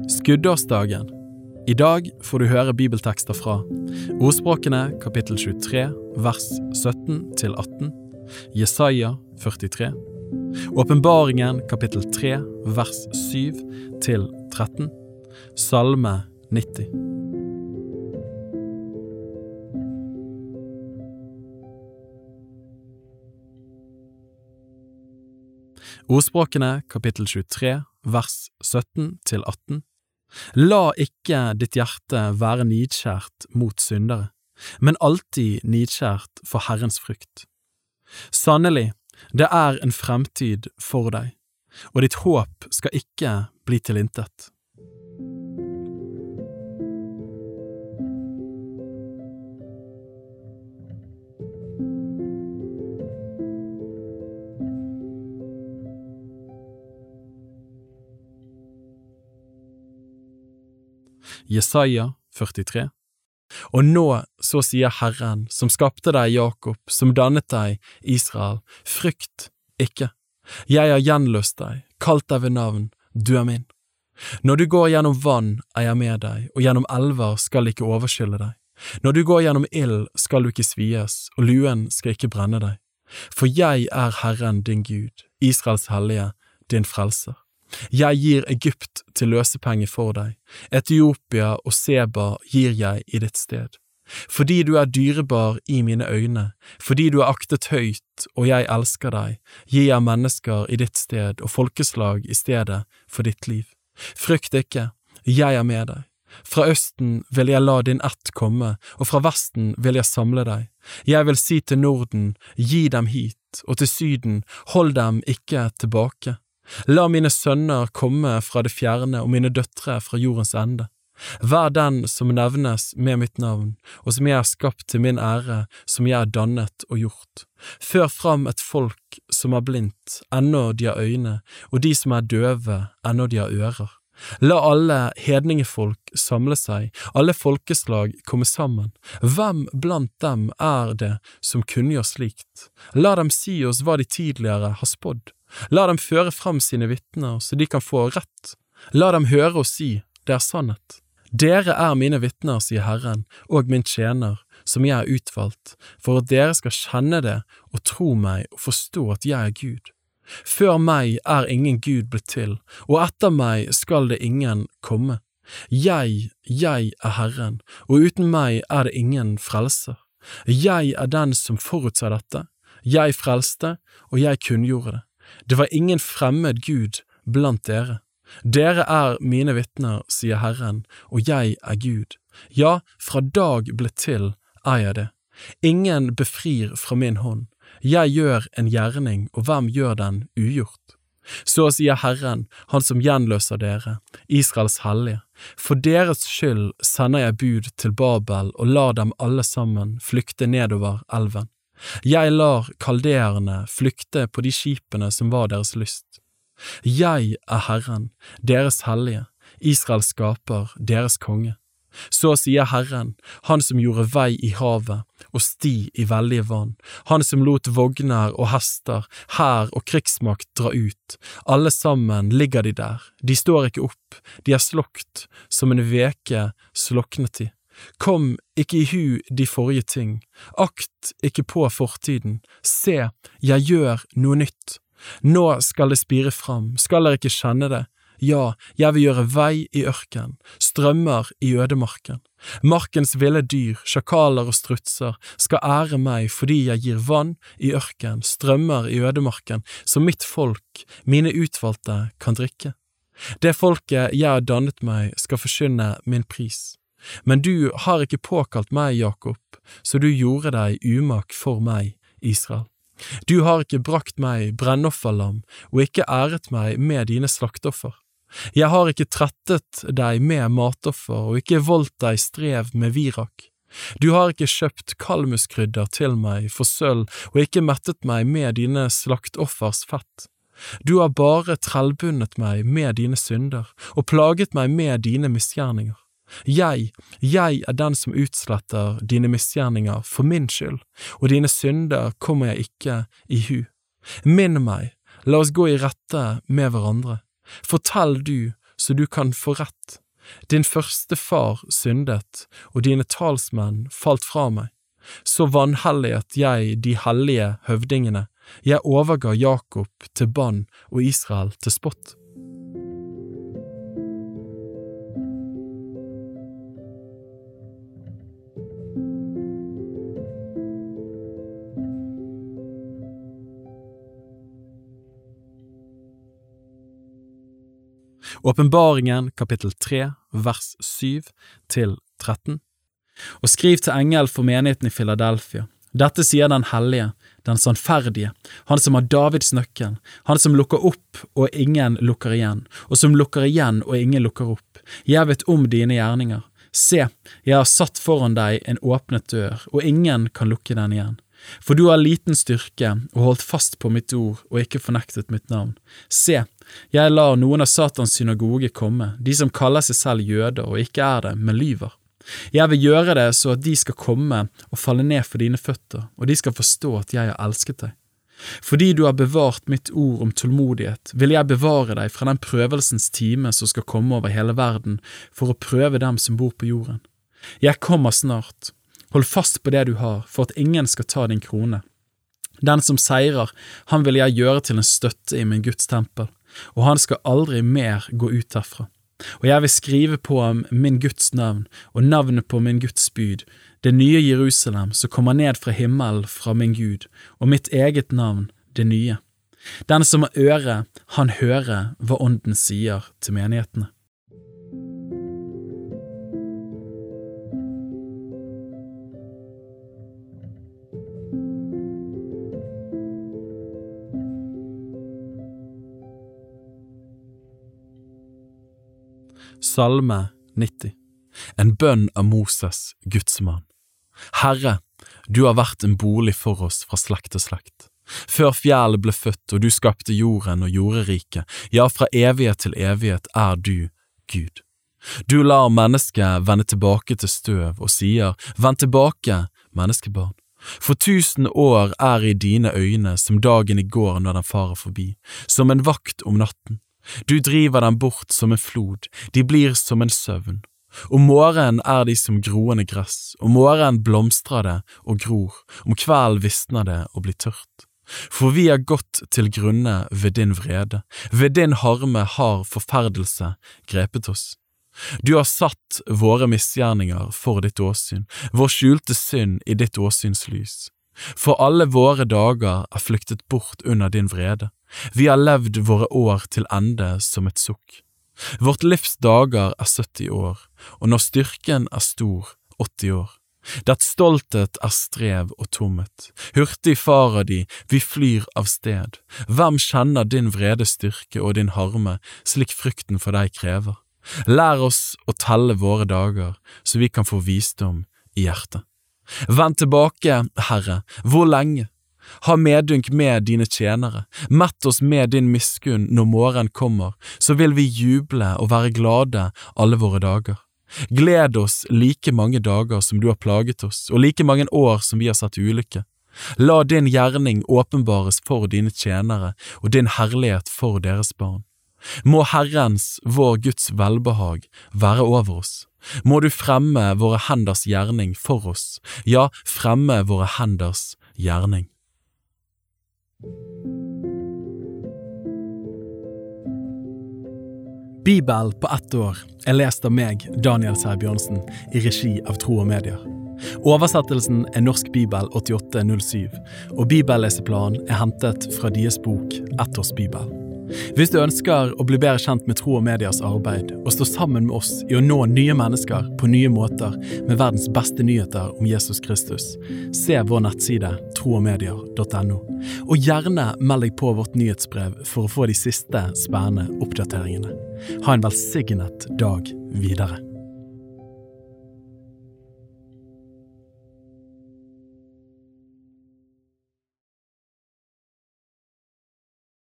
Skuddårsdagen. I dag får du høre bibeltekster fra Ordspråkene kapittel 23, vers 17-18, Jesaja 43, Åpenbaringen kapittel 3, vers 7-13, Salme 90. Ordspråkene kapittel 23, vers 17-18. La ikke ditt hjerte være nidkjært mot syndere, men alltid nidkjært for Herrens frykt. Sannelig, det er en fremtid for deg, og ditt håp skal ikke bli til intet. Jesaja 43. Og nå, så sier Herren, som skapte deg, Jakob, som dannet deg, Israel, frykt ikke. Jeg har gjenløst deg, kalt deg ved navn, du er min. Når du går gjennom vann, er jeg med deg, og gjennom elver skal ikke overskylle deg. Når du går gjennom ild, skal du ikke svies, og luen skal ikke brenne deg. For jeg er Herren din Gud, Israels hellige, din frelser. Jeg gir Egypt til løsepenge for deg, Etiopia og Seba gir jeg i ditt sted. Fordi du er dyrebar i mine øyne, fordi du er aktet høyt og jeg elsker deg, gir jeg mennesker i ditt sted og folkeslag i stedet for ditt liv. Frykt ikke, jeg er med deg. Fra østen vil jeg la din ett komme, og fra vesten vil jeg samle deg. Jeg vil si til Norden, gi dem hit, og til Syden, hold dem ikke tilbake. La mine sønner komme fra det fjerne og mine døtre fra jordens ende. Vær den som nevnes med mitt navn, og som jeg har skapt til min ære, som jeg har dannet og gjort. Før fram et folk som er blindt, ennå de har øyne, og de som er døve, ennå de har ører. La alle hedningefolk samle seg, alle folkeslag komme sammen. Hvem blant dem er det som kunngjør slikt? La dem si oss hva de tidligere har spådd. La dem føre fram sine vitner, så de kan få rett. La dem høre og si, det er sannhet. Dere er mine vitner, sier Herren, og min tjener, som jeg har utvalgt, for at dere skal kjenne det og tro meg og forstå at jeg er Gud. Før meg er ingen Gud blitt til, og etter meg skal det ingen komme. Jeg er Herren, og uten meg er det ingen frelser. Jeg er den som forutser dette. Jeg frelste, og jeg kunngjorde det. Det var ingen fremmed Gud blant dere. Dere er mine vitner, sier Herren, og jeg er Gud. Ja, fra dag ble til er jeg det. Ingen befrir fra min hånd. Jeg gjør en gjerning, og hvem gjør den ugjort? Så sier Herren, han som gjenløser dere, Israels hellige. For deres skyld sender jeg bud til Babel og lar dem alle sammen flykte nedover elven. Jeg lar kaldeerne flykte på de skipene som var deres lyst. Jeg er Herren, deres hellige, Israels skaper, deres konge. Så sier Herren, han som gjorde vei i havet og sti i veldige vann, han som lot vogner og hester, hær og krigsmakt dra ut. Alle sammen ligger de der, de står ikke opp, de er slokt som en veke sloknet i. Kom ikke i hu de forrige ting, akt ikke på fortiden, se, jeg gjør noe nytt. Nå skal det spire fram, skal dere ikke kjenne det? Ja, jeg vil gjøre vei i ørken, strømmer i ødemarken. Markens ville dyr, sjakaler og strutser skal ære meg fordi jeg gir vann i ørken, strømmer i ødemarken, så mitt folk, mine utvalgte, kan drikke. Det folket jeg har dannet meg skal forkynne min pris. Men du har ikke påkalt meg, Jakob, så du gjorde deg umak for meg, Israel. Du har ikke brakt meg brennofferlam, og ikke æret meg med dine slaktoffer. Jeg har ikke trettet deg med matoffer, og ikke voldt deg strev med virak. Du har ikke kjøpt kalmuskrydder til meg for sølv, og ikke mettet meg med dine slaktoffers fett. Du har bare trellbundet meg med dine synder, og plaget meg med dine misgjerninger. Jeg er den som utsletter dine misgjerninger for min skyld, og dine synder kommer jeg ikke i hu. Minn meg, la oss gå i rette med hverandre. Fortell du, så du kan få rett. Din første far syndet, og dine talsmenn falt fra meg. Så vanhelliget jeg de hellige høvdingene. Jeg overga Jakob til bann og Israel til spott. Åpenbaringen kapittel 3, vers 7-13. Og skriv til engel for menigheten i Philadelphia. Dette sier den hellige, den sannferdige, han som har Davids nøkkel, han som lukker opp og ingen lukker igjen, og som lukker igjen og ingen lukker opp. Jeg vet om dine gjerninger. Se, jeg har satt foran deg en åpnet dør, og ingen kan lukke den igjen. For du har liten styrke og holdt fast på mitt ord og ikke fornektet mitt navn. Se, jeg lar noen av Satans synagoge komme, de som kaller seg selv jøder og ikke er det, men lyver. Jeg vil gjøre det så at de skal komme og falle ned for dine føtter, og de skal forstå at jeg har elsket deg. Fordi du har bevart mitt ord om tålmodighet, vil jeg bevare deg fra den prøvelsens time som skal komme over hele verden for å prøve dem som bor på jorden. Jeg kommer snart. Hold fast på det du har, for at ingen skal ta din krone. Den som seirer, han vil jeg gjøre til en støtte i min Guds tempel, og han skal aldri mer gå ut herfra. Og jeg vil skrive på ham min Guds navn, og navnet på min Guds byd, det nye Jerusalem som kommer ned fra himmelen fra min Gud, og mitt eget navn, det nye. Den som har øre, han hører hva ånden sier til menighetene. Salme 90. En bønn av Moses, Guds mann. Herre, du har vært en bolig for oss fra slekt til slekt. Før fjellet ble født og du skapte jorden og jorderiket, ja, fra evighet til evighet er du Gud. Du lar mennesket vende tilbake til støv og sier, vend tilbake, menneskebarn. For 1000 år er i dine øyne som dagen i går når den farer forbi, som en vakt om natten. Du driver dem bort som en flod, de blir som en søvn. Om morgenen er de som groende gress, om morgenen blomstrer det og gror, om kvelden visner det og blir tørt. For vi har gått til grunne ved din vrede, ved din harme har forferdelse grepet oss. Du har satt våre misgjerninger for ditt åsyn, vår skjulte synd i ditt åsynslys. For alle våre dager er flyktet bort under din vrede. Vi har levd våre år til ende som et sukk. Vårt livs dager er 70 år, og når styrken er stor, 80 år. Det stolthet er strev og tomhet. Hurtig farer de, vi flyr av sted. Hvem kjenner din vrede styrke og din harme, slik frykten for deg krever? Lær oss å telle våre dager, så vi kan få visdom i hjertet. Vend tilbake, Herre, hvor lenge? Ha medynk med dine tjenere, mett oss med din miskunn når morgen kommer, så vil vi juble og være glade alle våre dager. Gled oss like mange dager som du har plaget oss, og like mange år som vi har satt ulykke. La din gjerning åpenbares for dine tjenere, og din herlighet for deres barn. Må Herrens, vår Guds velbehag, være over oss. Må du fremme våre henders gjerning for oss, ja, fremme våre henders gjerning. Bibel på 1 år er lest av meg, Daniel Sæbjørnsen, i regi av Tro og Medier. Oversettelsen er Norsk Bibel 8807, og bibelleseplanen er hentet fra deres bok 1 års Bibel. Hvis du ønsker å bli bedre kjent med Tro og Mediers arbeid, og stå sammen med oss i å nå nye mennesker på nye måter med verdens beste nyheter om Jesus Kristus, se vår nettside troogmedier.no, og gjerne meld deg på vårt nyhetsbrev for å få de siste spennende oppdateringene. Ha en velsignet dag videre.